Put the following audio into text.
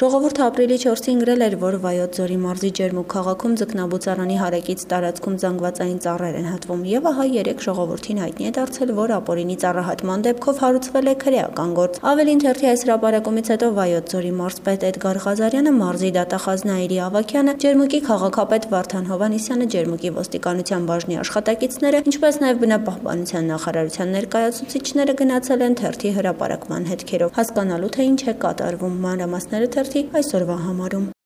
Ժողովուրդը ապրիլի 4-ին գրել էր, որ Վայոց ձորի մարզի Ջերմուկ քաղաքում ձկնաբուծարանի հարակից տարածքում զանգվածային ծառեր են հատվում եւ ահա երեք ժողովրդին հայտնի է դարձել, որ ապօրինի ծառահատման դեպքով հարուցվել է քրեական գործ։ Ավելին թերթի այս հրապարակումից հետո Վայոց ձորի մարզպետ Էդգար Ղազարյանը, մարզի դատախազ Նաիրի Ավագյանը, Ջերմուկի քաղաքապետ Վարդան Հովհաննիսյանը, Ջերմուկի ոստիկանության բաժնի աշխատակիցները, ինչպես նաեւ բնապահպանության նախարարության ներկայացուցիչները գնացել են թերթի հրապարակման հետքերով, հասկանալու թե ինչ է կատարվում, մանրամասները թերթի այսօրվա համարում։